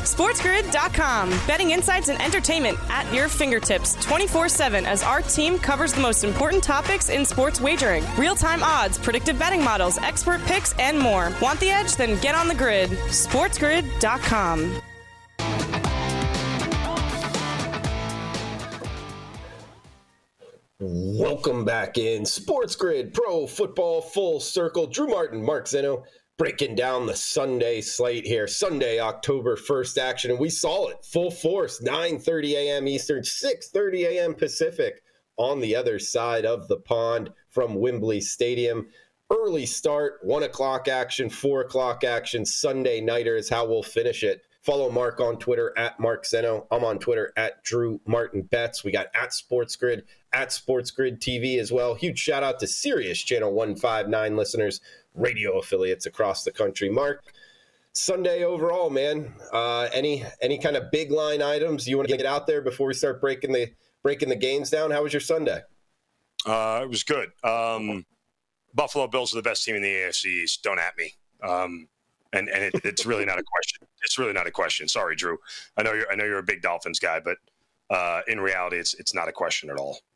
SportsGrid.com. Betting insights and entertainment at your fingertips 24/7 as our team covers the most important topics in sports wagering. Real-time odds, predictive betting models, expert picks, and more. Want the edge? Then get on the grid. SportsGrid.com. Welcome back in Sports Grid Pro Football Full Circle. Drew Martin, Mark Zeno, breaking down the Sunday slate here. Sunday, October 1st action, and we saw it full force, 9:30 a.m. Eastern, 6:30 a.m. Pacific on the other side of the pond from Wembley Stadium. Early start, 1 o'clock action, 4 o'clock action. Sunday nighter is how we'll finish it. Follow Mark on Twitter at Mark Zeno. I'm on Twitter at Drew Martin Betts. We got at SportsGrid, at SportsGrid TV as well. Huge shout out to Sirius Channel 159 listeners, radio affiliates across the country. Mark, Sunday overall, man. Any kind of big line items you want to get out there before we start breaking the games down? How was your Sunday? It was good. Buffalo Bills are the best team in the AFC East. Don't at me. And it's really not a question. It's really not a question. Sorry, Drew. I know you're a big Dolphins guy, but in reality, it's not a question at all.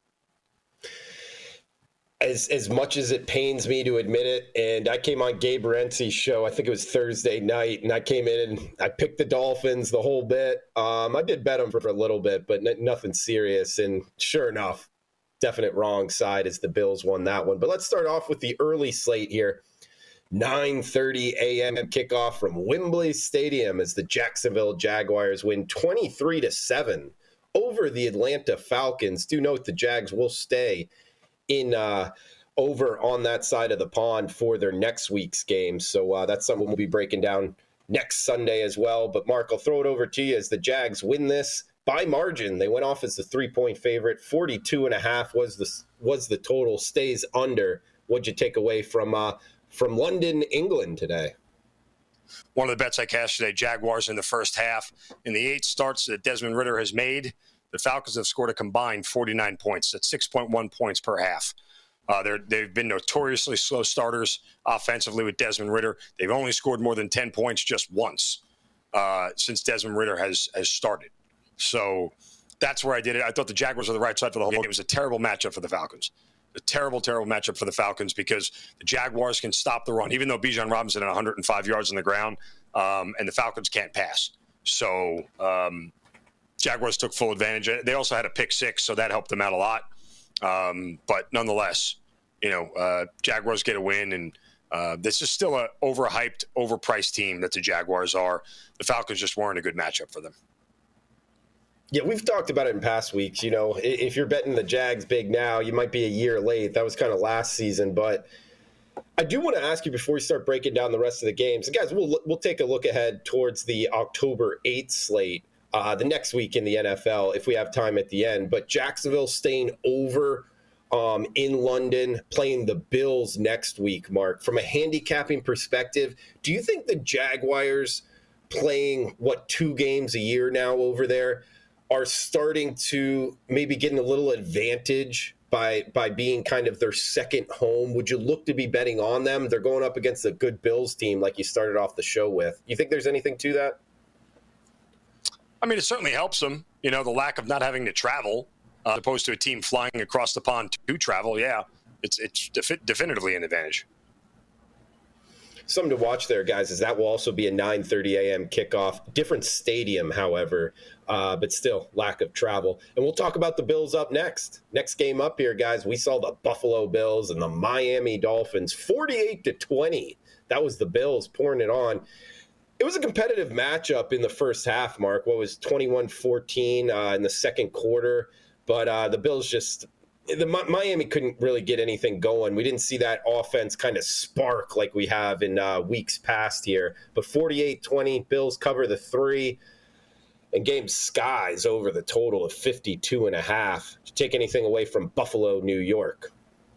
As much as it pains me to admit it, and I came on Gabe Renzi's show, I think it was Thursday night, and I came in and I picked the Dolphins the whole bit. I did bet them for a little bit, but nothing serious. And sure enough, definite wrong side as the Bills won that one. But let's start off with the early slate here. 9:30 a.m. kickoff from Wembley Stadium as the Jacksonville Jaguars win 23-7 over the Atlanta Falcons. Do note the Jags will stay in over on that side of the pond for their next week's game. So that's something we'll be breaking down next Sunday as well. But Mark, I'll throw it over to you as the Jags win this by margin. They went off as the 3-point favorite. 42.5 was the total. Stays under. What'd you take away from London, England today? One of the bets I cashed today, Jaguars in the first half. In the 8 starts that Desmond Ridder has made, the Falcons have scored a combined 49 points. That's 6.1 points per half. They've been notoriously slow starters offensively with Desmond Ridder. They've only scored more than 10 points just once since Desmond Ridder has started. So that's where I did it. I thought the Jaguars were the right side for the whole game. It was a terrible matchup for the Falcons. A terrible, terrible matchup for the Falcons because the Jaguars can stop the run, even though Bijan Robinson had 105 yards on the ground, and the Falcons can't pass. So Jaguars took full advantage. They also had a pick 6, so that helped them out a lot. But nonetheless, Jaguars get a win, and this is still a overhyped, overpriced team that the Jaguars are. The Falcons just weren't a good matchup for them. Yeah, we've talked about it in past weeks. If you're betting the Jags big now, you might be a year late. That was kind of last season. But I do want to ask you before we start breaking down the rest of the games. Guys, we'll take a look ahead towards the October 8th slate, the next week in the NFL, if we have time at the end. But Jacksonville staying over in London, playing the Bills next week, Mark. From a handicapping perspective, do you think the Jaguars playing, 2 games a year now over there, are starting to maybe getting a little advantage by being kind of their second home? Would you look to be betting on them? They're going up against a good Bills team like you started off the show with. You think there's anything to that? I mean, it certainly helps them. The lack of not having to travel as opposed to a team flying across the pond to travel. Yeah, it's definitively an advantage. Something to watch there, guys, is that will also be a 9:30 a.m. kickoff. Different stadium, however, but still lack of travel. And we'll talk about the Bills up next. Next game up here, guys, we saw the Buffalo Bills and the Miami Dolphins 48-20. That was the Bills pouring it on. It was a competitive matchup in the first half, Mark. What was 21-14 in the second quarter? But the Bills just – Miami couldn't really get anything going. We didn't see that offense kind of spark like we have in weeks past here. But 48-20, Bills cover the 3, and game skies over the total of 52.5. Did you take anything away from Buffalo, New York?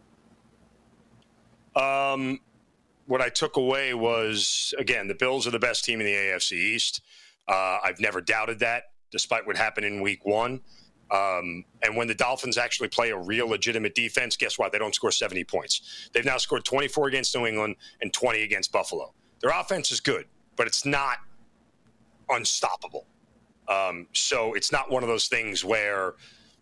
What I took away was, again, the Bills are the best team in the AFC East. I've never doubted that, despite what happened in week 1. And when the Dolphins actually play a real legitimate defense, guess what? They don't score 70 points. They've now scored 24 against New England and 20 against Buffalo. Their offense is good, but it's not unstoppable. So it's not one of those things where,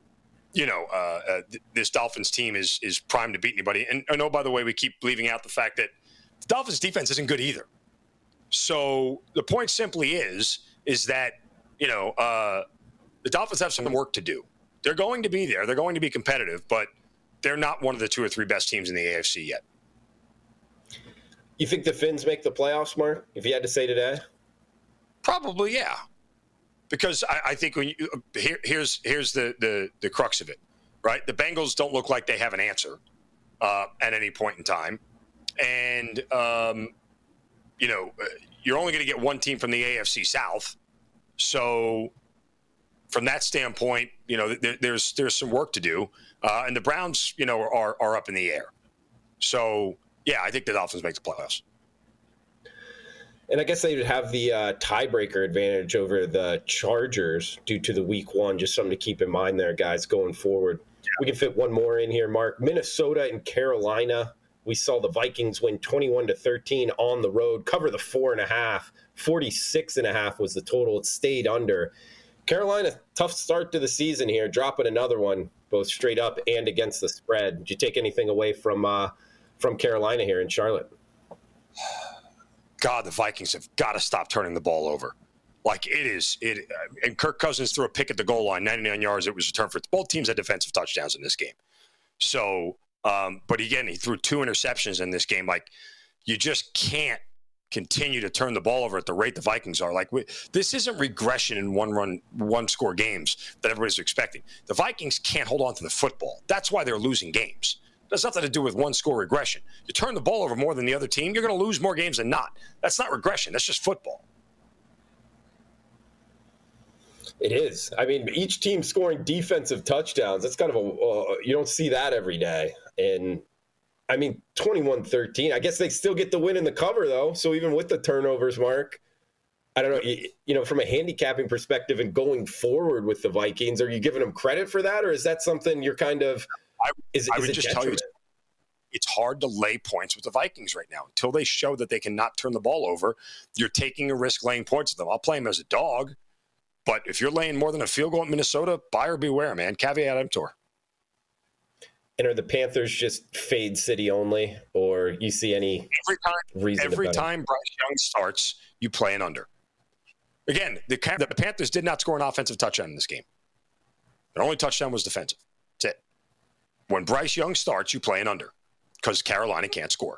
this Dolphins team is primed to beat anybody. And I know, by the way, we keep leaving out the fact that the Dolphins defense isn't good either. So the point simply is that, the Dolphins have some work to do. They're going to be there. They're going to be competitive, but they're not one of the 2 or 3 best teams in the AFC yet. You think the Fins make the playoffs, Mark, if you had to say today? Probably, yeah. Because I think here's the crux of it, right? The Bengals don't look like they have an answer at any point in time. And, you're only going to get one team from the AFC South. So from that standpoint, there's some work to do. And the Browns, are up in the air. So, yeah, I think the Dolphins make the playoffs. And I guess they would have the tiebreaker advantage over the Chargers due to the week 1. Just something to keep in mind there, guys, going forward. Yeah. We can fit one more in here, Mark. Minnesota and Carolina. We saw the Vikings win 21-13 on the road, cover the 4.5. 46.5 was the total. It stayed under. Carolina, tough start to the season here, dropping another one, both straight up and against the spread. Did you take anything away from Carolina here in Charlotte? God, the Vikings have got to stop turning the ball over. Like and Kirk Cousins threw a pick at the goal line, 99 yards. It was returned for both teams had defensive touchdowns in this game. So, but again, he threw 2 interceptions in this game. Like, you just can't continue to turn the ball over at the rate the Vikings are. Like, this isn't regression in one score games that everybody's expecting. The Vikings can't hold on to the football. That's why they're losing games. That's nothing to do with one score regression. You turn the ball over more than the other team, you're going to lose more games than not. That's not regression. That's just football. It is. I mean, each team scoring defensive touchdowns. That's kind of you don't see that every day. And I mean, 21-13. I guess they still get the win in the cover, though. So even with the turnovers, Mark, I don't know, from a handicapping perspective and going forward with the Vikings, are you giving them credit for that? Or is that something you're kind of – I would just tell you, it's hard to lay points with the Vikings right now. Until they show that they cannot turn the ball over, you're taking a risk laying points with them. I'll play them as a dog. But if you're laying more than a field goal at Minnesota, buyer beware, man. Caveat emptor. And are the Panthers just fade city only, or you see any reason? Every time Bryce Young starts, you play an under. Again, the Panthers did not score an offensive touchdown in this game. Their only touchdown was defensive. That's it. When Bryce Young starts, you play an under because Carolina can't score.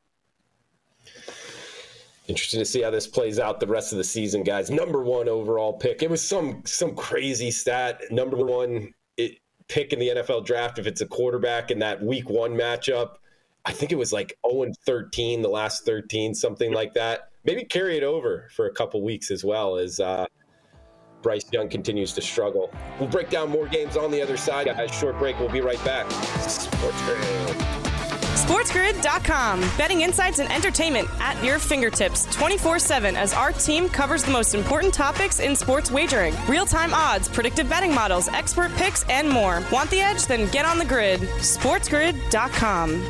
Interesting to see how this plays out the rest of the season, guys. Number 1 overall pick. It was some crazy stat. Number 1 pick in the NFL draft if it's a quarterback in that week 1 matchup. I think it was like 0-13, the last 13, something like that. Maybe carry it over for a couple weeks as well as Bryce Young continues to struggle. We'll break down more games on the other side. Guys, short break. We'll be right back. Sports Grid. SportsGrid.com. Betting insights and entertainment at your fingertips 24/7 as our team covers the most important topics in sports wagering. Real-time odds, predictive betting models, expert picks, and more. Want the edge? Then get on the grid. SportsGrid.com.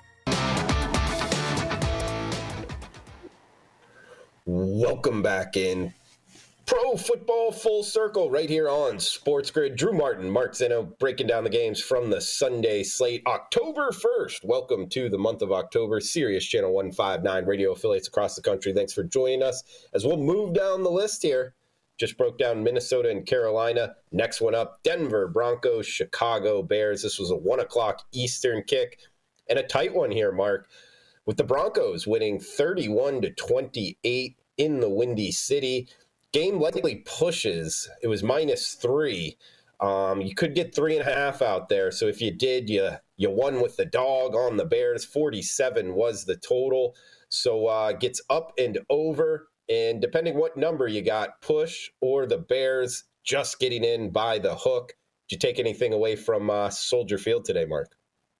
Welcome back in Pro Football Full Circle right here on Sports Grid. Drew Martin, Mark Zinno, breaking down the games from the Sunday slate. October 1st. Welcome to the month of October. Sirius Channel 159 radio affiliates across the country. Thanks for joining us as we'll move down the list here. Just broke down Minnesota and Carolina. Next one up, Denver Broncos, Chicago Bears. This was a 1 o'clock Eastern kick and a tight one here, Mark, with the Broncos winning 31-28 in the Windy City. Game likely pushes. It was -3. You could get 3.5 out there. So if you did, you won with the dog on the Bears. 47 was the total. So gets up and over. And depending what number you got, push or the Bears just getting in by the hook. Did you take anything away from Soldier Field today, Mark?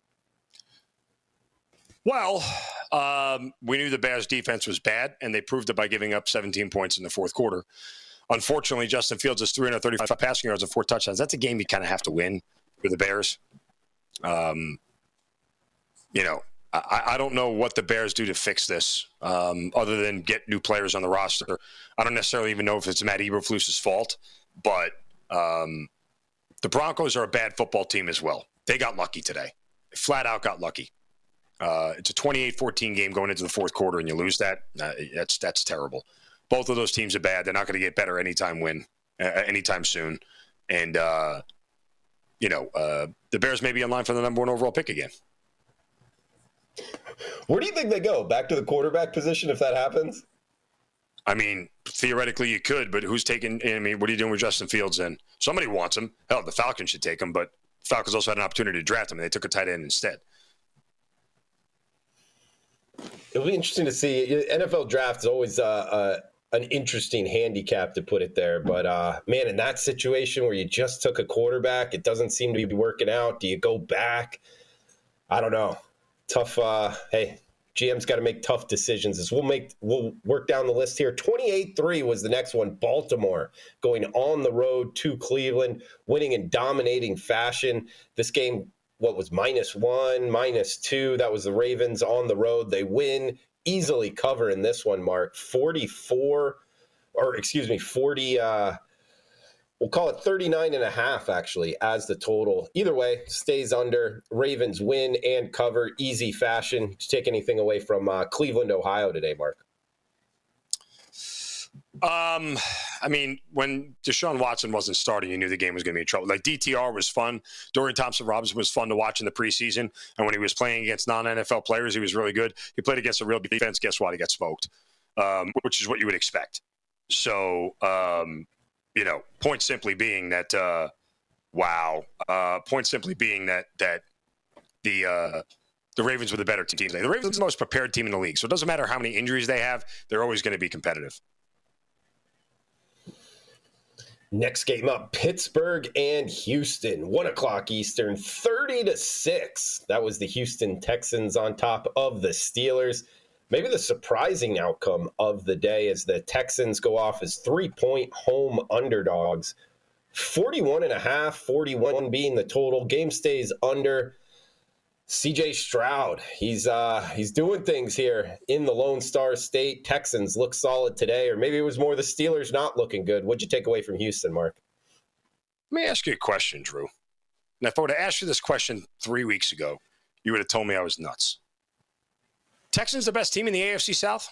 Well, we knew the Bears' defense was bad, and they proved it by giving up 17 points in the fourth quarter. Unfortunately, Justin Fields has 335 passing yards and 4 touchdowns. That's a game you kind of have to win for the Bears. I don't know what the Bears do to fix this, other than get new players on the roster. I don't necessarily even know if it's Matt Eberflus's fault, but the Broncos are a bad football team as well. They got lucky today. They flat out got lucky. It's a 28-14 game going into the fourth quarter, and you lose that. That's terrible. Both of those teams are bad. They're not going to get better anytime soon. And, the Bears may be in line for the number 1 overall pick again. Where do you think they go? Back to the quarterback position if that happens? I mean, theoretically you could, but who's taking – I mean, what are you doing with Justin Fields then? Somebody wants him. Hell, the Falcons should take him, but the Falcons also had an opportunity to draft him, and they took a tight end instead. It'll be interesting to see. NFL draft is always an interesting handicap, to put it there. But, man, in that situation where you just took a quarterback, it doesn't seem to be working out. Do you go back? I don't know. Tough. Hey, GM's got to make tough decisions. As we'll work down the list here. 28-3 was the next one. Baltimore going on the road to Cleveland, winning in dominating fashion. This game, what was -1, -2? That was the Ravens on the road. They win, easily cover in this one, Mark. 40. We'll call it 39.5, actually, as the total. Either way, stays under. Ravens win and cover, easy fashion. Did you take anything away from Cleveland, Ohio today, Mark? I mean, when Deshaun Watson wasn't starting, you knew the game was going to be in trouble. Like, DTR was fun. Dorian Thompson-Robinson was fun to watch in the preseason. And when he was playing against non-NFL players, he was really good. He played against a real defense. Guess what? He got smoked, which is what you would expect. So, point simply being that, the Ravens were the better team today. The Ravens are the most prepared team in the league. So it doesn't matter how many injuries they have. They're always going to be competitive. Next game up, Pittsburgh and Houston, 1 o'clock Eastern, 30-6. That was the Houston Texans on top of the Steelers. Maybe the surprising outcome of the day is the Texans go off as 3-point home underdogs. 41.5, 41 being the total. Game stays under. CJ Stroud, he's doing things here in the Lone Star State. Texans look solid today, or maybe it was more the Steelers not looking good. What'd you take away from Houston, Mark? Let me ask you a question, Drew. And if I would have asked you this question 3 weeks ago, you would have told me I was nuts. Texans the best team in the AFC South?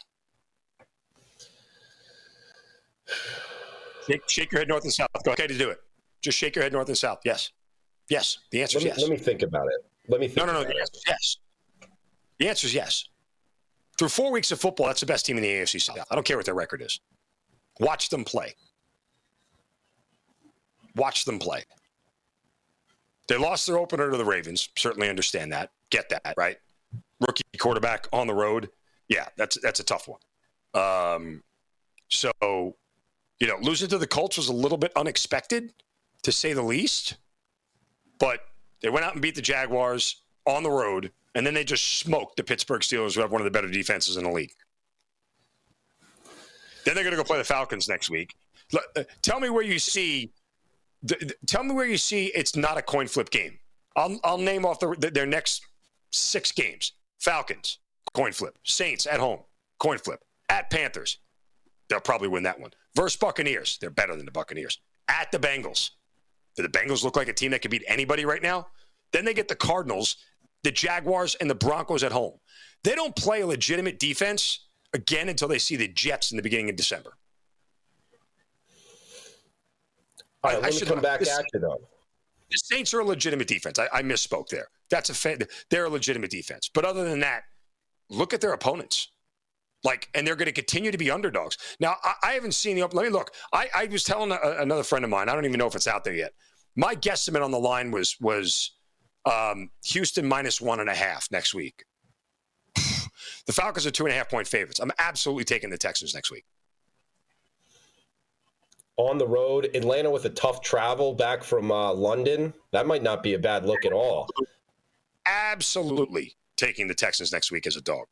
Shake your head north and south. Go okay to do it. Just shake your head north and south. Yes. Yes. The answer is yes. Let me think about it. No. The answer is yes. The answer is yes. Through 4 weeks of football, that's the best team in the AFC South. I don't care what their record is. Watch them play. Watch them play. They lost their opener to the Ravens. Certainly understand that. Get that, right? Rookie quarterback on the road. Yeah, that's a tough one. Losing to the Colts was a little bit unexpected, to say the least. But they went out and beat the Jaguars on the road, and then they just smoked the Pittsburgh Steelers, who have one of the better defenses in the league. Then they're going to go play the Falcons next week. Tell me where you see it's not a coin flip game. I'll name off their next 6 games. Falcons, coin flip. Saints at home, coin flip. At Panthers, they'll probably win that one. Versus Buccaneers, they're better than the Buccaneers. At the Bengals. Do the Bengals look like a team that can beat anybody right now? Then they get the Cardinals, the Jaguars, and the Broncos at home. They don't play a legitimate defense again until they see the Jets in the beginning of December. All right, let me come back at you, though. The Saints are a legitimate defense. I misspoke there. They're a legitimate defense. But other than that, look at their opponents. And they're going to continue to be underdogs. Now, I haven't seen let me look. I was telling another friend of mine, I don't even know if it's out there yet. My guesstimate on the line was Houston -1.5 next week. The Falcons are 2.5-point favorites. I'm absolutely taking the Texans next week. On the road, Atlanta with a tough travel back from London. That might not be a bad look at all. Absolutely taking the Texans next week as a dog.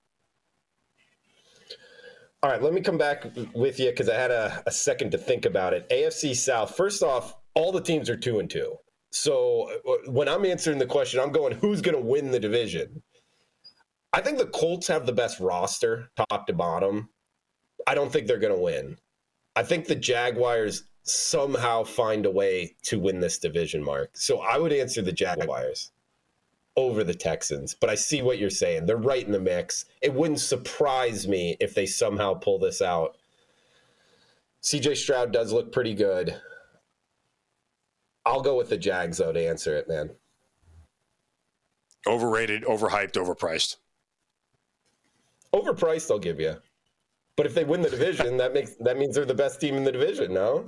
All right, let me come back with you because I had a second to think about it. AFC South, first off, all the teams are 2-2. So when I'm answering the question, I'm going, who's going to win the division? I think the Colts have the best roster, top to bottom. I don't think they're going to win. I think the Jaguars somehow find a way to win this division, Mark. So I would answer the Jaguars over the Texans. But I see what you're saying. They're right in the mix. It wouldn't surprise me if they somehow pull this out. CJ Stroud does look pretty good. I'll go with the Jags, though, to answer it, man. Overrated, overhyped, overpriced. Overpriced, I'll give you. But if they win the division, that means they're the best team in the division, no?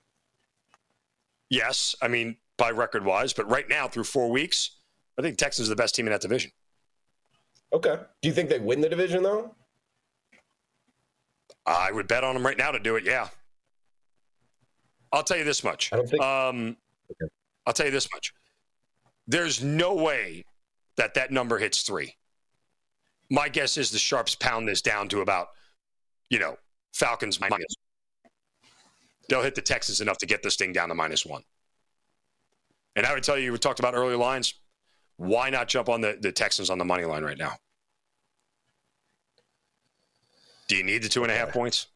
Yes, I mean, by record-wise. But right now, through 4 weeks, I think Texans are the best team in that division. Okay. Do you think they win the division, though? I would bet on them right now to do it, yeah. I'll tell you this much. I don't think... Okay. I'll tell you this much. There's no way that number hits 3. My guess is the Sharps pound this down to about, Falcons minus. They'll hit the Texans enough to get this thing down to -1. And I would tell you, we talked about early lines. Why not jump on the Texans on the money line right now? Do you need the 2.5 points?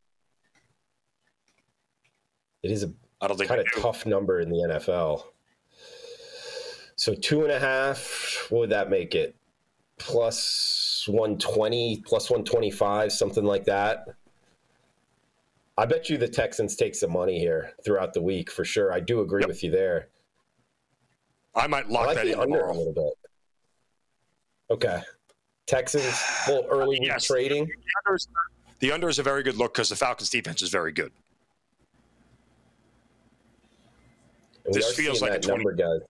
It is I don't think kind of tough number in the NFL. So 2.5, what would that make it? Plus 120, plus 125, something like that. I bet you the Texans take some money here throughout the week for sure. I do agree with you there. I might lock that in under tomorrow. a little bit. Okay. Texans, a little early week trading. The under is a very good look because the Falcons' defense is very good. And this feels like a 20 number, guys.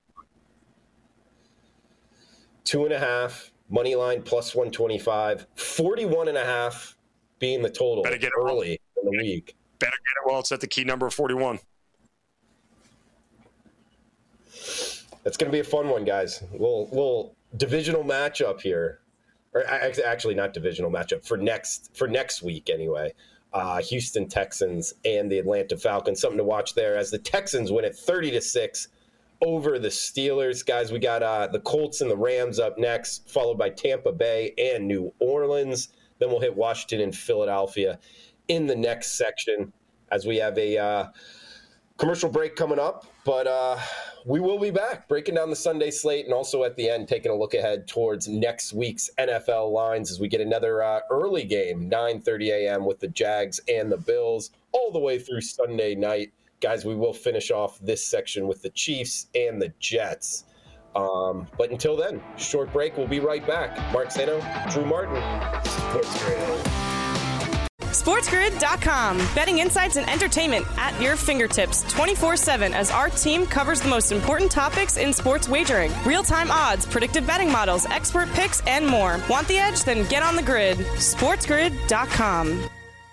2.5 money line plus 125, 41.5 being the total. Better get it early in the week. Better get it well. It's at the key number of 41. That's going to be a fun one, guys. We'll divisional matchup here, or actually not divisional matchup for next week anyway. Houston Texans and the Atlanta Falcons. Something to watch there as the Texans win it 30-6 over the Steelers. Guys, we got the Colts and the Rams up next, followed by Tampa Bay and New Orleans. Then we'll hit Washington and Philadelphia in the next section as we have a commercial break coming up. But we will be back breaking down the Sunday slate and also at the end taking a look ahead towards next week's NFL lines as we get another early game, 9:30 a.m. with the Jags and the Bills all the way through Sunday night. Guys, we will finish off this section with the Chiefs and the Jets. But until then, short break. We'll be right back. Mark Sano, Drew Martin, SportsGrid. SportsGrid.com. Betting insights and entertainment at your fingertips 24/7 as our team covers the most important topics in sports wagering. Real-time odds, predictive betting models, expert picks, and more. Want the edge? Then get on the grid. SportsGrid.com.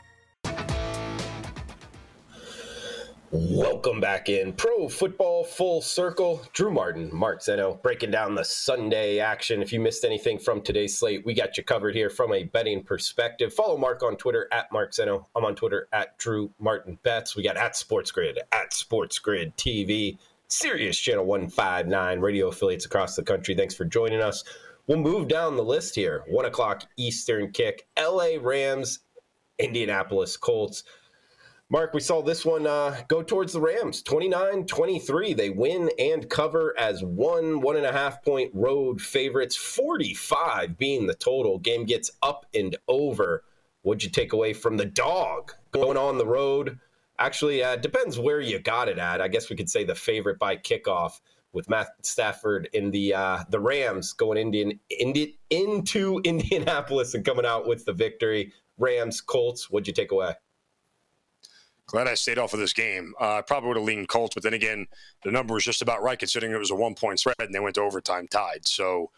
Welcome back in Pro Football Full Circle. Drew Martin, Mark Zeno, breaking down the Sunday action. If you missed anything from today's slate, we got you covered here from a betting perspective. Follow Mark on Twitter at Mark Zeno. I'm on Twitter at Drew Martin Bets. We got at SportsGrid, at SportsGrid TV, Sirius Channel 159, radio affiliates across the country. Thanks for joining us. We'll move down the list here. 1 o'clock Eastern kick. LA Rams, Indianapolis Colts. Mark, we saw this one go towards the Rams, 29-23. They win and cover as 1.5 point road favorites, 45 being the total. Game gets up and over. What'd you take away from the dog going on the road? Actually, depends where you got it at. I guess we could say the favorite by kickoff with Matt Stafford in the Rams going into Indianapolis and coming out with the victory. Rams, Colts, what'd you take away? Glad I stayed off of this game. I probably would have leaned Colts, but then again, the number was just about right considering it was a 1-point spread and they went to overtime tied. So,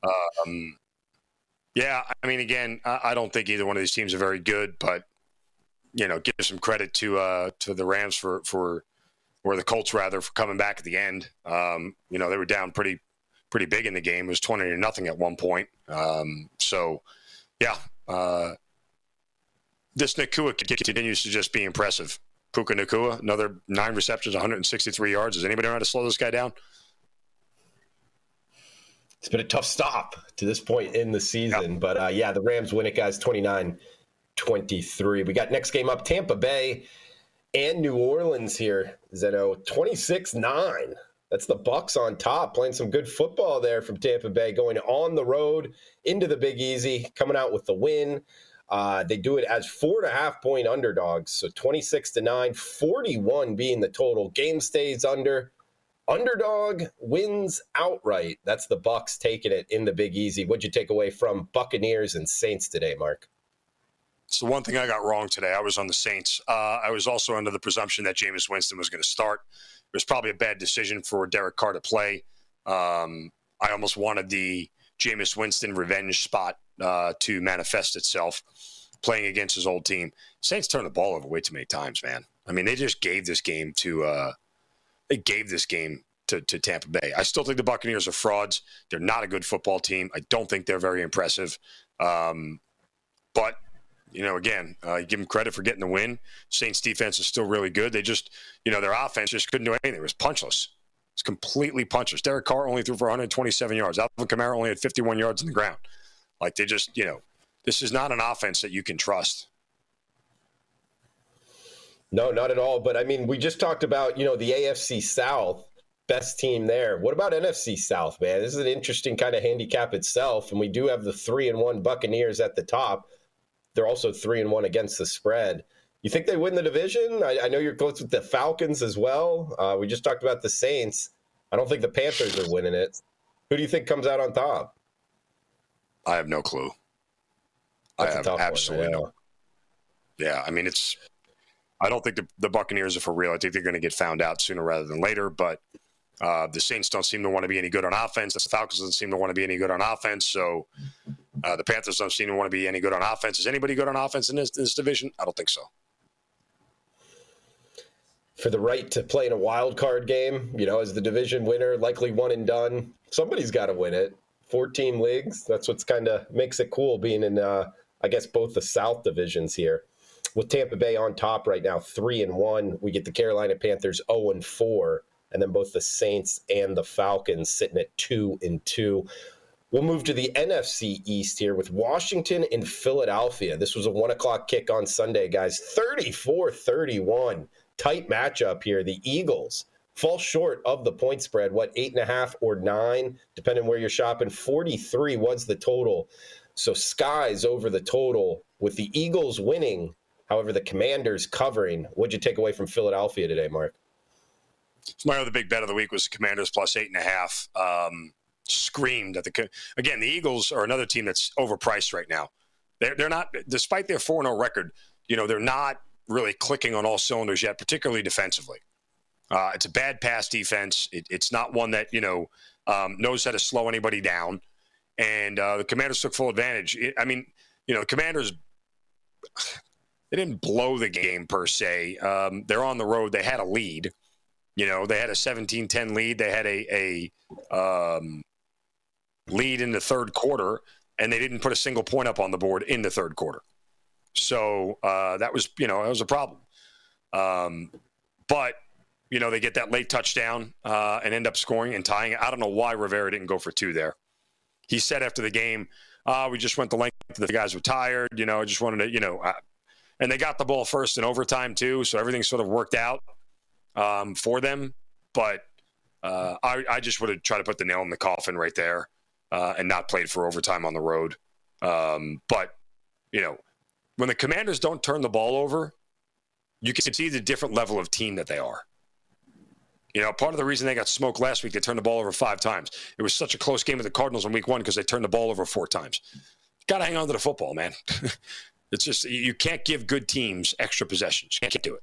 yeah, I mean, again, I don't think either one of these teams are very good, but, give some credit to the Rams or the Colts rather, for coming back at the end. They were down pretty big in the game. It was 20-0 at one point. This Nacua continues to just be impressive. Puka Nacua, another 9 receptions, 163 yards. Does anybody know how to slow this guy down? It's been a tough stop to this point in the season. Yep. But, the Rams win it, guys, 29-23. We got next game up, Tampa Bay and New Orleans here. Zeno, 26-9. That's the Bucs on top, playing some good football there from Tampa Bay, going on the road into the Big Easy, coming out with the win. They do it as 4.5-point underdogs, so 26-9, 41 being the total. Game stays under. Underdog wins outright. That's the Bucs taking it in the Big Easy. What'd you take away from Buccaneers and Saints today, Mark? It's the one thing I got wrong today. I was on the Saints. I was also under the presumption that Jameis Winston was going to start. It was probably a bad decision for Derek Carr to play. I almost wanted the Jameis Winston revenge spot to manifest itself, playing against his old team. Saints turned the ball over way too many times, man. I mean, they just gave this game to Tampa Bay. I still think the Buccaneers are frauds. They're not a good football team. I don't think they're very impressive. But again, you give them credit for getting the win. Saints defense is still really good. They just, their offense just couldn't do anything. It was punchless. It's completely punchless. Derek Carr only threw for 127 yards. Alvin Kamara only had 51 yards on the ground. Like, they just, this is not an offense that you can trust. No, not at all. But, I mean, we just talked about, the AFC South, best team there. What about NFC South, man? This is an interesting kind of handicap itself. And we do have the 3-1 Buccaneers at the top. They're also 3-1 against the spread. You think they win the division? I know you're close with the Falcons as well. We just talked about the Saints. I don't think the Panthers are winning it. Who do you think comes out on top? I have no clue. I have absolutely no. Yeah, I mean, I don't think the Buccaneers are for real. I think they're going to get found out sooner rather than later. But the Saints don't seem to want to be any good on offense. The Falcons don't seem to want to be any good on offense. So the Panthers don't seem to want to be any good on offense. Is anybody good on offense in this division? I don't think so. For the right to play in a wild card game, as the division winner, likely one and done, somebody's got to win it. 14 leagues. That's what's kind of makes it cool being in, I guess, both the South divisions here. With Tampa Bay on top right now, 3-1. We get the Carolina Panthers 0-4. And then both the Saints and the Falcons sitting at 2-2. We'll move to the NFC East here with Washington and Philadelphia. This was a 1:00 kick on Sunday, guys. 34-31. Tight matchup here. The Eagles fall short of the point spread. 8.5 or 9, depending where you're shopping. 43 was the total. So skies over the total with the Eagles winning. However, the Commanders covering. What'd you take away from Philadelphia today, Mark? My other big bet of the week was the Commanders plus 8.5. Screamed at the Eagles are another team that's overpriced right now. They're not, despite their 4-0 record, they're not really clicking on all cylinders yet, particularly defensively. It's a bad pass defense. It's not one that knows how to slow anybody down. And the Commanders took full advantage. The Commanders, they didn't blow the game per se. They're on the road. They had a lead. They had a 17-10 lead. They had a lead in the third quarter, and they didn't put a single point up on the board in the third quarter. So that was a problem. But, they get that late touchdown and end up scoring and tying. I don't know why Rivera didn't go for 2 there. He said after the game, we just went the length. The guys were tired. I just wanted to, and they got the ball first in overtime too. So everything sort of worked out for them. But I just would have tried to put the nail in the coffin right there and not played for overtime on the road. But, when the Commanders don't turn the ball over, you can see the different level of team that they are. Part of the reason they got smoked last week, they turned the ball over 5 times. It was such a close game with the Cardinals in week 1 because they turned the ball over 4 times. Got to hang on to the football, man. It's just, you can't give good teams extra possessions. You can't do it.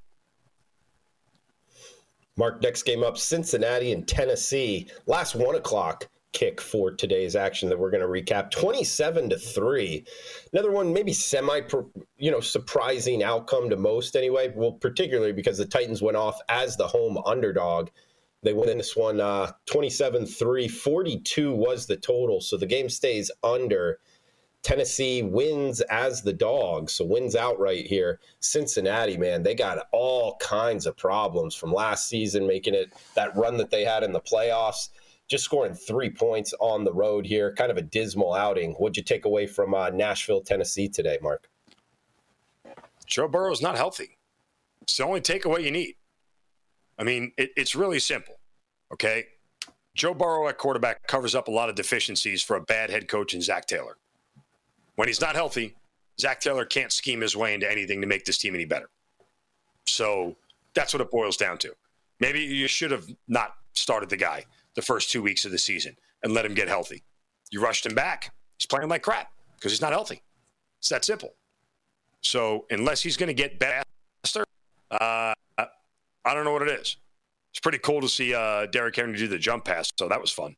Mark, next game up, Cincinnati and Tennessee. Last 1:00 kick for today's action that we're going to recap. 27-3. Another one, maybe surprising outcome to most anyway. Well, particularly because the Titans went off as the home underdog. They win in this one 27-3. 42 was the total, so the game stays under. Tennessee wins as the dog, so wins outright here. Cincinnati, man, they got all kinds of problems from last season, making it that run that they had in the playoffs. just scoring 3 points on the road here. Kind of a dismal outing. What'd you take away from Nashville, Tennessee today, Mark? Joe Burrow's not healthy. It's the only takeaway you need. I mean, it's really simple, okay? Joe Burrow at quarterback covers up a lot of deficiencies for a bad head coach in Zach Taylor. When he's not healthy, Zach Taylor can't scheme his way into anything to make this team any better. So that's what it boils down to. Maybe you should have not started the guy the first 2 weeks of the season and let him get healthy. You rushed him back. He's playing like crap because he's not healthy. It's that simple. So unless he's going to get faster, I don't know what it is. It's pretty cool to see Derrick Henry do the jump pass, so that was fun.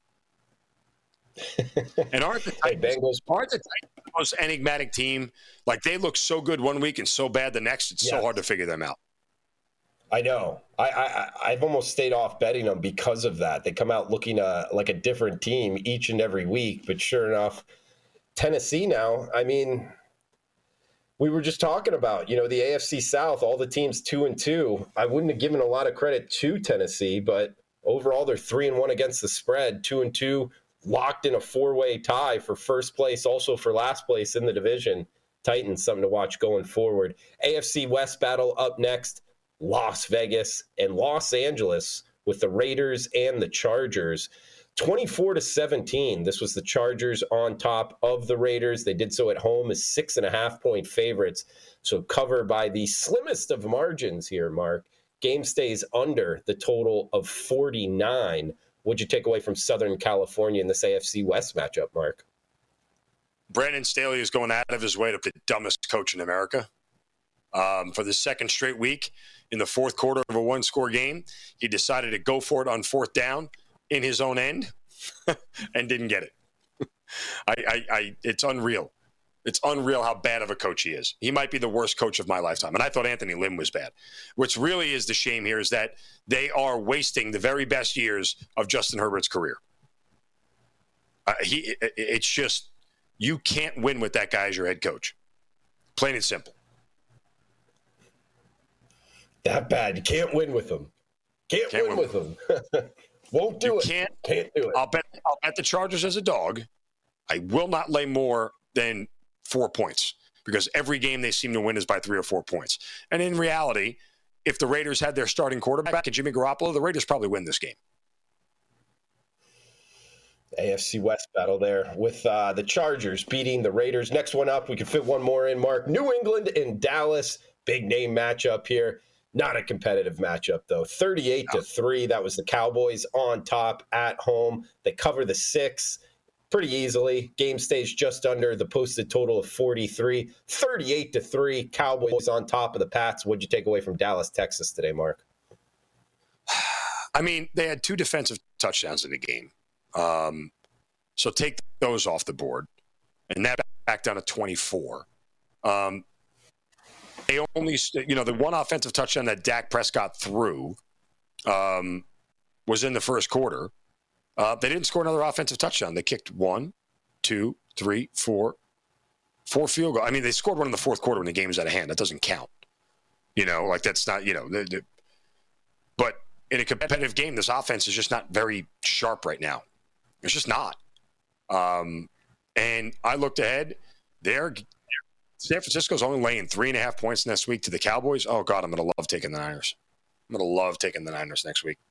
And aren't the Titans the most enigmatic team? Like, they look so good one week and so bad the next. It's so hard to figure them out. I know. I've almost stayed off betting them because of that. They come out looking like a different team each and every week. But sure enough, Tennessee now, I mean, we were just talking about, the AFC South, all the teams 2-2. I wouldn't have given a lot of credit to Tennessee, but overall they're 3-1 against the spread, 2-2, locked in a 4-way tie for first place, also for last place in the division. Titans, something to watch going forward. AFC West battle up next. Las Vegas and Los Angeles with the Raiders and the Chargers. 24-17. This was the Chargers on top of the Raiders. They did so at home as 6.5-point favorites. So cover by the slimmest of margins here, Mark. Game stays under the total of 49. What'd you take away from Southern California in this AFC West matchup, Mark? Brandon Staley is going out of his way to be the dumbest coach in America. For the second straight week, in the fourth quarter of a one-score game, he decided to go for it on fourth down in his own end and didn't get it. It's unreal. It's unreal how bad of a coach he is. He might be the worst coach of my lifetime. And I thought Anthony Lynn was bad. What's really is the shame here is that they are wasting the very best years of Justin Herbert's career. It's just, you can't win with that guy as your head coach. Plain and simple. That bad. You can't win with him. Can't win with him. Won't do it. Can't do it. I'll bet the Chargers as a dog. I will not lay more than 4 points because every game they seem to win is by 3 or 4 points. And in reality, if the Raiders had their starting quarterback and Jimmy Garoppolo, the Raiders probably win this game. AFC West battle there with the Chargers beating the Raiders. Next one up, we can fit one more in, Mark. New England and Dallas. Big name matchup here. Not a competitive matchup, though. 38-3. That was the Cowboys on top at home. They cover the 6 pretty easily. Game stays just under the posted total of 43. 38-3. Cowboys on top of the Pats. What'd you take away from Dallas, Texas today, Mark? I mean, they had 2 defensive touchdowns in the game. So take those off the board. And that back down to 24. They only, the one offensive touchdown that Dak Prescott threw was in the first quarter. They didn't score another offensive touchdown. They kicked 1, 2, 3, 4 field goals. I mean, they scored one in the fourth quarter when the game was out of hand. That doesn't count. That's not, but in a competitive game, this offense is just not very sharp right now. It's just not. And I looked ahead. San Francisco's only laying 3.5 points next week to the Cowboys. Oh, God, I'm going to love taking the Niners. I'm going to love taking the Niners next week.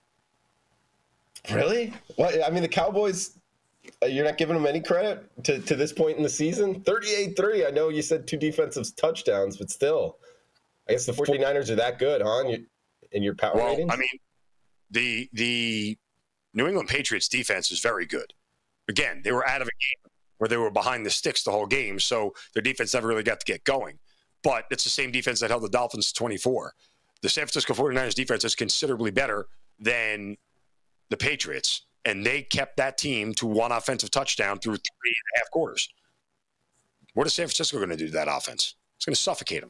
Really? Well, I mean, the Cowboys, you're not giving them any credit to this point in the season? 38-3. I know you said 2 defensive touchdowns, but still. I guess the 49ers are that good, huh, in your power ratings? I mean, the New England Patriots defense is very good. Again, they were out of a game where they were behind the sticks the whole game, so their defense never really got to get going. But it's the same defense that held the Dolphins to 24. The San Francisco 49ers defense is considerably better than the Patriots, and they kept that team to 1 offensive touchdown through 3.5 quarters. What is San Francisco going to do to that offense? It's going to suffocate them.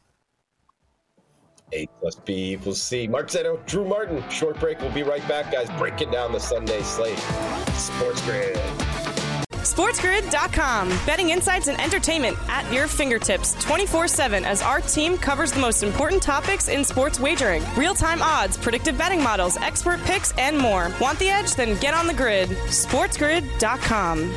A+B=C. Mark Zeno, Drew Martin. Short break. We'll be right back, guys. Breaking down the Sunday slate. Sports Grid. SportsGrid.com. Betting insights and entertainment at your fingertips 24/7 as our team covers the most important topics in sports wagering. Real-time odds, predictive betting models, expert picks, and more. Want the edge? Then get on the grid. SportsGrid.com.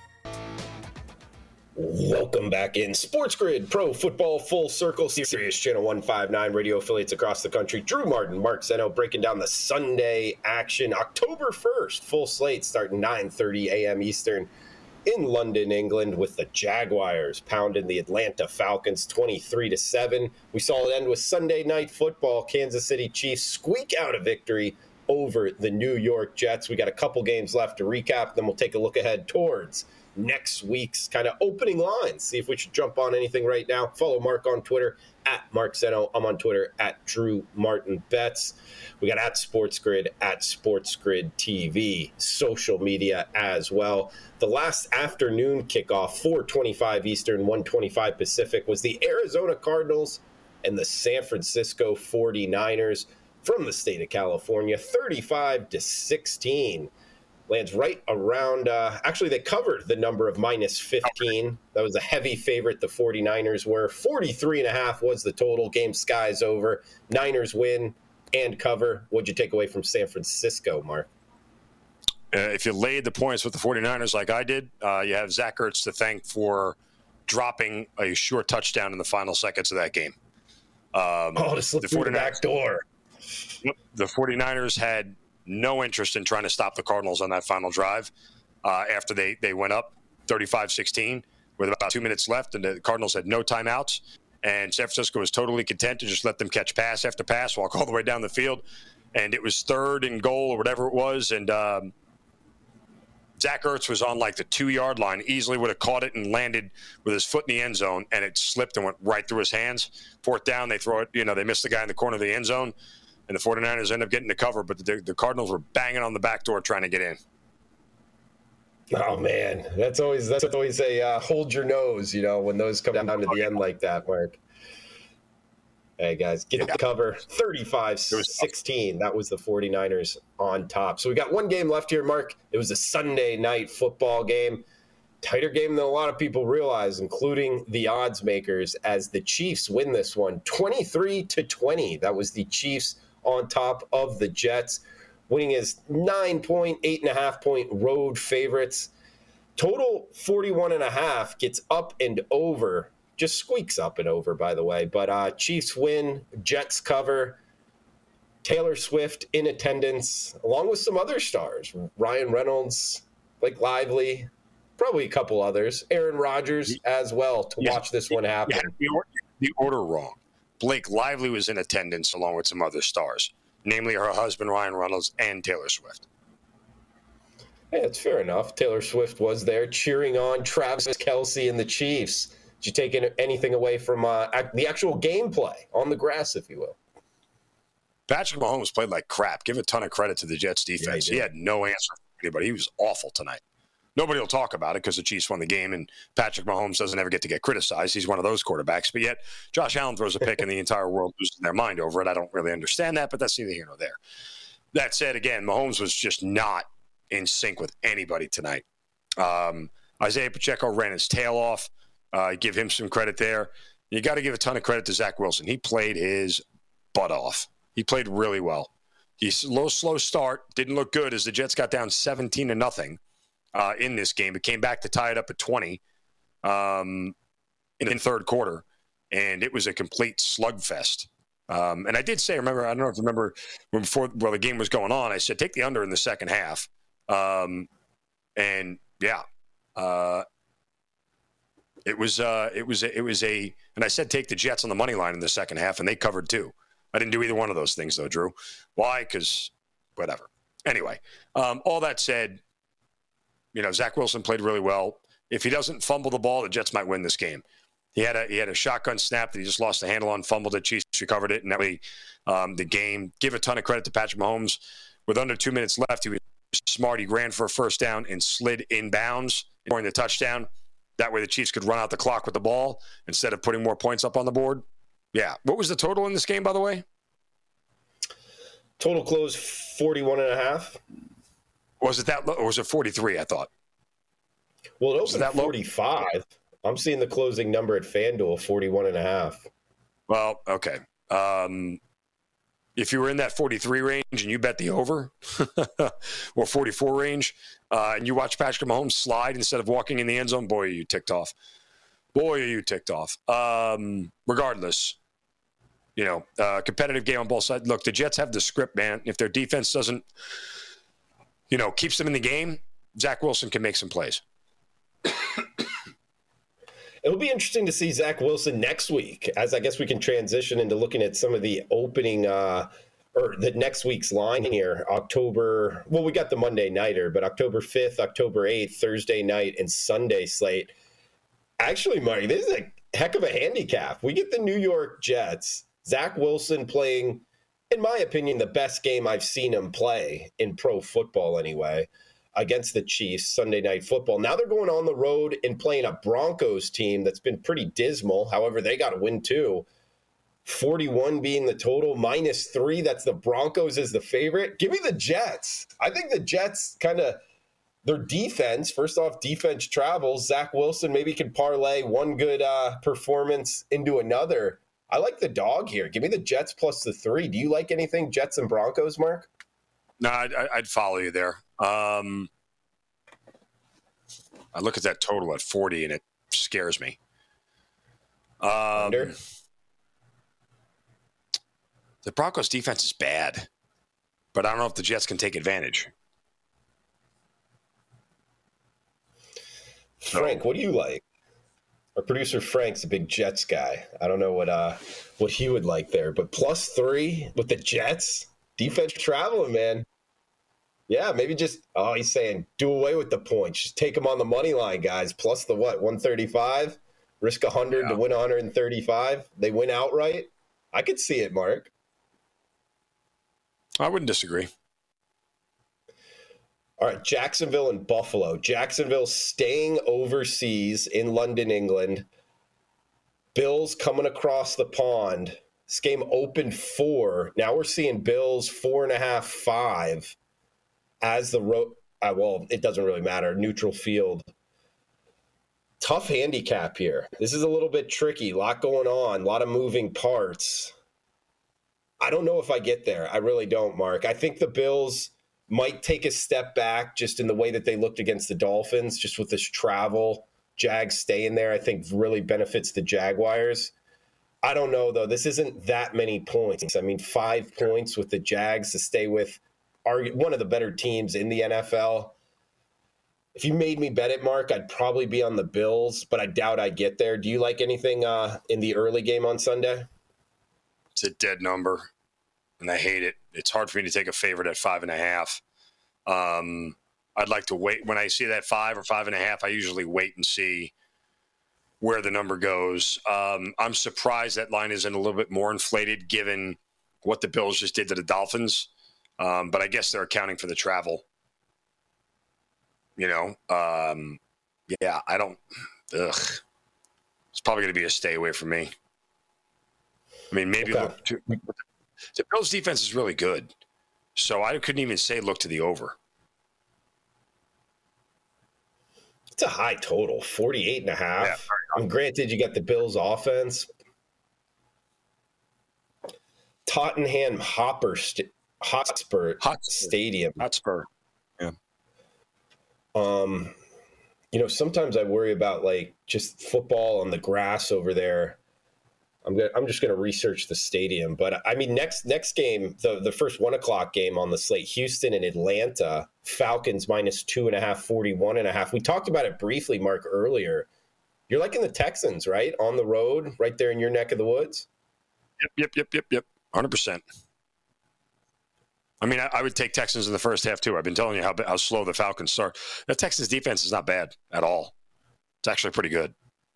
Welcome back in Sports Grid, Pro Football Full Circle, Sirius Channel 159, radio affiliates across the country. Drew Martin, Mark Zeno, breaking down the Sunday action. October 1st, full slate starting 9:30 a.m. Eastern in London, England, with the Jaguars pounding the Atlanta Falcons 23-7. We saw it end with Sunday Night Football. Kansas City Chiefs squeak out a victory over the New York Jets. We got a couple games left to recap, then we'll take a look ahead towards next week's kind of opening lines. See if we should jump on anything right now. Follow Mark on Twitter at Mark Zeno. I'm on Twitter at Drew Martin Betts. We got at SportsGrid, at SportsGrid TV, social media as well. The last afternoon kickoff, 4:25 Eastern, 1:25 Pacific, was the Arizona Cardinals and the San Francisco 49ers from the state of California, 35-16. Lands right around, actually they covered the number of minus 15. That was a heavy favorite the 49ers were. 43.5 was the total. Game sky's over. Niners win and cover. What'd you take away from San Francisco, Mark? If you laid the points with the 49ers like I did, you have Zach Ertz to thank for dropping a short touchdown in the final seconds of that game. To slip through the back door. Yep, the 49ers had no interest in trying to stop the Cardinals on that final drive after they went up 35-16 with about 2 minutes left, and the Cardinals had no timeouts. And San Francisco was totally content to just let them catch pass after pass, walk all the way down the field. And it was 3rd and goal or whatever it was, and Zach Ertz was on like the 2-yard line, easily would have caught it and landed with his foot in the end zone, and it slipped and went right through his hands. 4th down, they throw it, they missed the guy in the corner of the end zone. And the 49ers end up getting the cover, but the Cardinals were banging on the back door trying to get in. Oh, man. That's always a hold your nose, when those come down to the end like that, Mark. Hey, guys, get the cover. 35-16. That was the 49ers on top. So we got one game left here, Mark. It was a Sunday night football game. Tighter game than a lot of people realize, including the odds makers, as the Chiefs win this one 23-20. That was the Chiefs on top of the Jets, winning as 8.5-point road favorites. Total 41.5 gets up and over, just squeaks up and over, by the way. But Chiefs win, Jets cover. Taylor Swift in attendance, along with some other stars. Ryan Reynolds, Blake Lively, probably a couple others. Aaron Rodgers as well to watch this one happen. The order wrong. Blake Lively was in attendance along with some other stars, namely her husband, Ryan Reynolds, and Taylor Swift. Hey, that's fair enough. Taylor Swift was there cheering on Travis Kelce and the Chiefs. Did you take anything away from the actual gameplay on the grass, if you will? Patrick Mahomes played like crap. Give a ton of credit to the Jets defense. He had no answer for anybody. He was awful tonight. Nobody will talk about it because the Chiefs won the game, and Patrick Mahomes doesn't ever get to get criticized. He's one of those quarterbacks. But yet, Josh Allen throws a pick, and the entire world loses their mind over it. I don't really understand that, but that's neither here nor there. That said, again, Mahomes was just not in sync with anybody tonight. Isaiah Pacheco ran his tail off. Give him some credit there. You got to give a ton of credit to Zach Wilson. He played his butt off. He played really well. He's slow start. Didn't look good as the Jets got down 17-0. In this game. It came back to tie it up at 20 in the third quarter, and it was a complete slugfest. And I did say, I don't know if you remember before the game was going on, I said, take the under in the second half. It was and I said, take the Jets on the money line in the second half, and they covered too. I didn't do either one of those things though, Drew. Why? Because whatever. Anyway, all that said, Zach Wilson played really well. If he doesn't fumble the ball, the Jets might win this game. He had a shotgun snap that he just lost the handle on, fumbled it, Chiefs recovered it, and that way the game. Give a ton of credit to Patrick Mahomes. With under 2 minutes left, he was smart. He ran for a first down and slid inbounds during the touchdown. That way the Chiefs could run out the clock with the ball instead of putting more points up on the board. Yeah. What was the total in this game, by the way? Total close 41.5. Was it that low, or was it 43, I thought? Well, it Is opened that low? 45. I'm seeing the closing number at FanDuel, 41.5. Well, okay. If you were in that 43 range and you bet the over or 44 range and you watch Patrick Mahomes slide instead of walking in the end zone, boy, are you ticked off. Boy, are you ticked off. Regardless, competitive game on both sides. Look, the Jets have the script, man. If their defense doesn't, keeps them in the game, Zach Wilson can make some plays. It'll be interesting to see Zach Wilson next week, as I guess we can transition into looking at some of the opening or the next week's line here. We got the Monday nighter, but October 5th, October 8th, Thursday night, and Sunday slate. Actually, Marty, this is a heck of a handicap. We get the New York Jets, Zach Wilson playing, in my opinion, the best game I've seen him play in pro football anyway, against the Chiefs, Sunday Night Football. Now they're going on the road and playing a Broncos team that's been pretty dismal. However, they got to win too. 41 being the total, -3. That's the Broncos as the favorite. Give me the Jets. I think the Jets their defense, first off, defense travels. Zach Wilson maybe can parlay one good performance into another. I like the dog here. Give me the Jets plus the 3. Do you like anything Jets and Broncos, Mark? No, I'd follow you there. I look at that total at 40 and it scares me. Under? The Broncos defense is bad, but I don't know if the Jets can take advantage. Frank, what do you like? Our producer Frank's a big Jets guy. I don't know what he would like there, but plus 3 with the Jets, defense traveling, man. Yeah, maybe he's saying do away with the points. Just take them on the money line, guys. Plus the 135? Risk 100 to win 135. They win outright. I could see it, Mark. I wouldn't disagree. All right, Jacksonville and Buffalo. Jacksonville staying overseas in London, England. Bills coming across the pond. This game opened 4. Now we're seeing Bills 4.5, 5 as the road. It doesn't really matter. Neutral field. Tough handicap here. This is a little bit tricky. A lot going on. A lot of moving parts. I don't know if I get there. I really don't, Mark. I think the Bills might take a step back just in the way that they looked against the Dolphins, just with this travel. Jags staying there, I think, really benefits the Jaguars. I don't know, though. This isn't that many points. I mean, 5 points with the Jags to stay with one of the better teams in the NFL. If you made me bet it, Mark, I'd probably be on the Bills, but I doubt I'd get there. Do you like anything in the early game on Sunday? It's a dead number, and I hate it. It's hard for me to take a favorite at 5.5. I'd like to wait. When I see that 5 or 5.5, I usually wait and see where the number goes. I'm surprised that line isn't a little bit more inflated given what the Bills just did to the Dolphins. But I guess they're accounting for the travel. I don't. It's probably going to be a stay away from me. I mean, maybe the Bills' defense is really good, so I couldn't even say look to the over. It's a high total, 48.5. Yeah, granted, you got the Bills' offense. Tottenham Hotspur Stadium. Hotspur. Yeah. Sometimes I worry about just football on the grass over there. I'm just going to research the stadium, but I mean, next game, the first 1:00 game on the slate, Houston and Atlanta, Falcons -2.5, 41.5. We talked about it briefly, Mark, earlier. You're liking the Texans, right? On the road, right there in your neck of the woods. Yep. 100%. I mean, I would take Texans in the first half too. I've been telling you how slow the Falcons start. The Texans defense is not bad at all. It's actually pretty good.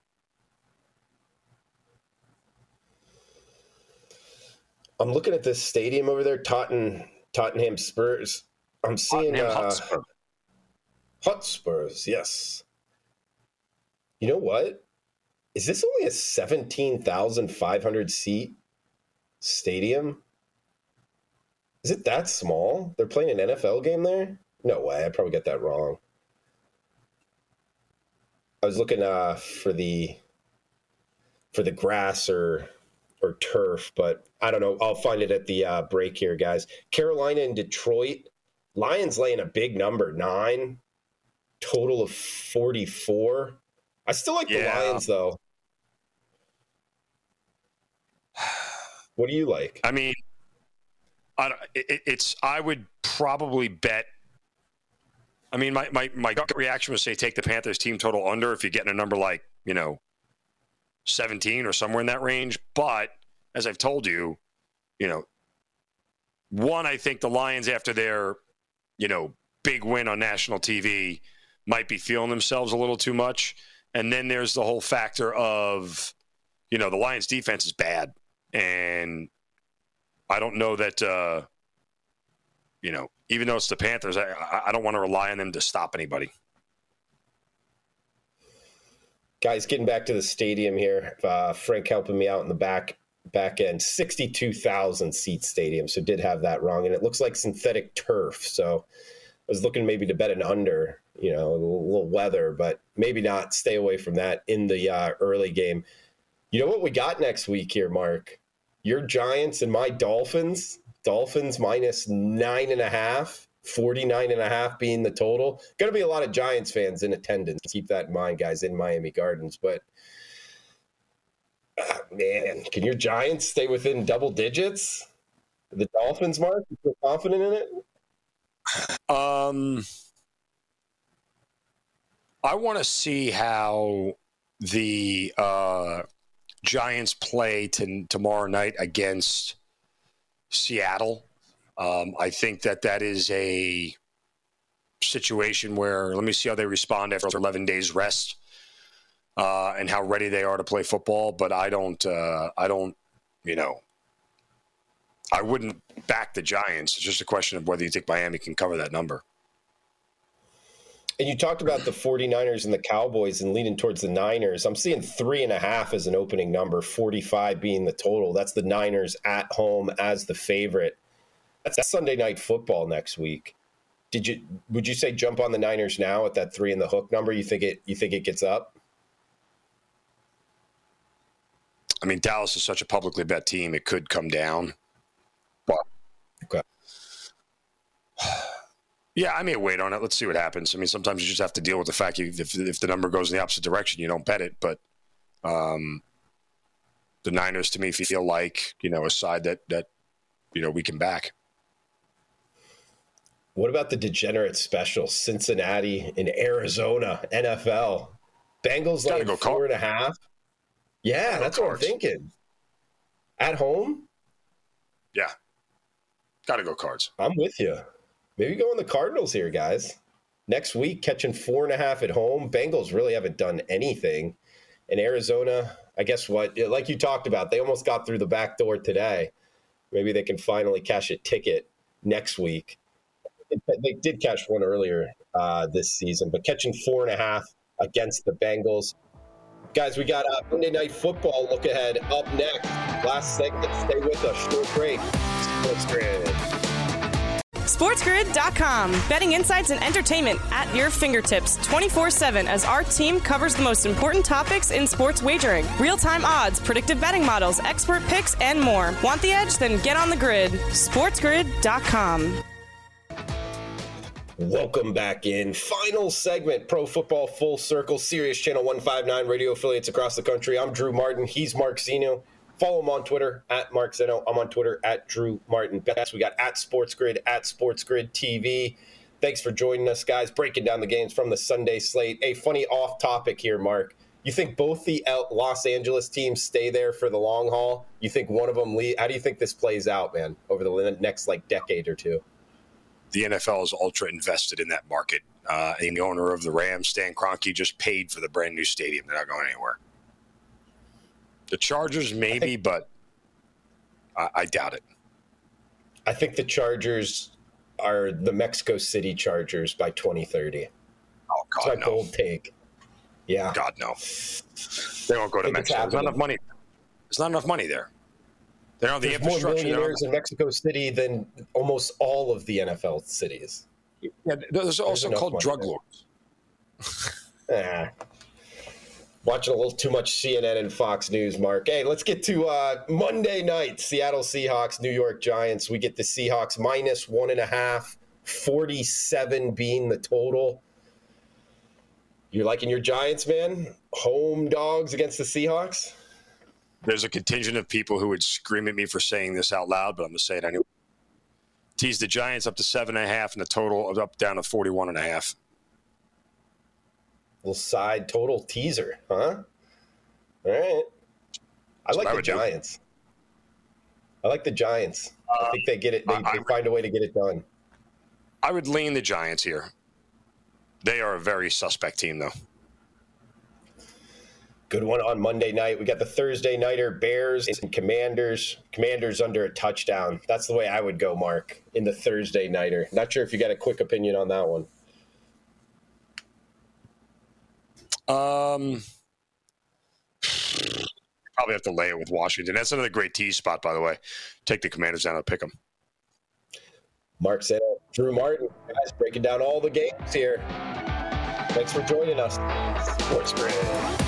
I'm looking at this stadium over there, Tottenham Spurs. I'm seeing Hotspurs, yes. You know what? Is this only a 17,500 seat stadium? Is it that small? They're playing an NFL game there? No way. I probably got that wrong. I was looking for the grass or turf, but I don't know. I'll find it at the break here, guys. Carolina and Detroit. Lions laying a big number, 9. Total of 44. I still like the Lions, though. What do you like? I mean, I would probably bet. I mean, my gut reaction would say take the Panthers team total under if you're getting a number like, 17 or somewhere in that range. But as I've told you, one, I think the Lions after their, big win on national TV might be feeling themselves a little too much. And then there's the whole factor of, the Lions defense is bad. And I don't know that, even though it's the Panthers, I don't want to rely on them to stop anybody. Guys, getting back to the stadium here. Frank helping me out in the back end. 62,000 seat stadium, so did have that wrong. And it looks like synthetic turf. So I was looking maybe to bet an under, a little weather, but maybe not. Stay away from that in the early game. You know what we got next week here, Mark? Your Giants and my Dolphins. Dolphins minus 9.5, 49.5 being the total. Going to be a lot of Giants fans in attendance. Keep that in mind, guys, in Miami Gardens. But, man, can your Giants stay within double digits? The Dolphins, Mark? You feel confident in it? I want to see how the Giants play tomorrow night against Seattle. I think that is a situation where let me see how they respond after 11 days rest and how ready they are to play football. But I wouldn't back the Giants. It's just a question of whether you think Miami can cover that number. And you talked about the 49ers and the Cowboys and leaning towards the Niners. I'm seeing 3.5 as an opening number, 45 being the total. That's the Niners at home as the favorite. That's Sunday Night Football next week. Would you say jump on the Niners now at that 3 in the hook number? You think it gets up? I mean, Dallas is such a publicly bet team; it could come down. But okay. Yeah, I may wait on it. Let's see what happens. I mean, sometimes you just have to deal with the fact if the number goes in the opposite direction, you don't bet it. But the Niners, to me, feel like a side that we can back. What about the degenerate special? Cincinnati and Arizona, NFL. Bengals like 4.5. Yeah, that's what I'm thinking. At home? Yeah. Got to go Cards. I'm with you. Maybe go on the Cardinals here, guys. Next week, catching 4.5 at home. Bengals really haven't done anything. In Arizona, I guess what? Like you talked about, they almost got through the back door today. Maybe they can finally cash a ticket next week. They did catch one earlier this season, but catching 4.5 against the Bengals. Guys, we got Monday Night Football look ahead up next. Last segment. Stay with us. Short break. Sports Grid. SportsGrid.com. Betting insights and entertainment at your fingertips 24/7 as our team covers the most important topics in sports wagering. Real-time odds, predictive betting models, expert picks, and more. Want the edge? Then get on the grid. SportsGrid.com. Welcome back in. Final segment, Pro Football Full Circle, Sirius Channel 159, radio affiliates across the country. I'm Drew Martin. He's Mark Zeno. Follow him on Twitter, at Mark Zeno. I'm on Twitter, at Drew Martin Best. We got at SportsGrid, at SportsGrid TV. Thanks for joining us, guys. Breaking down the games from the Sunday slate. A funny off-topic here, Mark. You think both the Los Angeles teams stay there for the long haul? You think one of them leave? How do you think this plays out, man, over the next, decade or two? The NFL is ultra invested in that market. And the owner of the Rams, Stan Kroenke, just paid for the brand-new stadium. They're not going anywhere. The Chargers, maybe, but I doubt it. I think the Chargers are the Mexico City Chargers by 2030. Oh, God, that's my bold take. Yeah. God, no. They won't go to Mexico. There's not enough money. There's not enough money there. They don't have the infrastructure. There's more millionaires in Mexico City than almost all of the NFL cities. Yeah, there's also called drug lords. Watching a little too much CNN and Fox News, Mark. Hey, let's get to Monday night. Seattle Seahawks, New York Giants. We get the Seahawks minus 1.5, 47 being the total. You liking your Giants, man? Home dogs against the Seahawks? There's a contingent of people who would scream at me for saying this out loud, but I'm going to say it anyway. Tease the Giants up to 7.5 and the total up down to 41.5. Little side total teaser, huh? All right. I like the Giants. I like the Giants. I think they get it. They find a way to get it done. I would lean the Giants here. They are a very suspect team, though. Good one on Monday night. We got the Thursday nighter, Bears and Commanders. Commanders under a touchdown. That's the way I would go, Mark, in the Thursday nighter. Not sure if you got a quick opinion on that one. Probably have to lay it with Washington. That's another great tease spot, by the way. Take the Commanders down and pick them. Mark said, Drew Martin, guys, breaking down all the games here. Thanks for joining us. Sports Grid.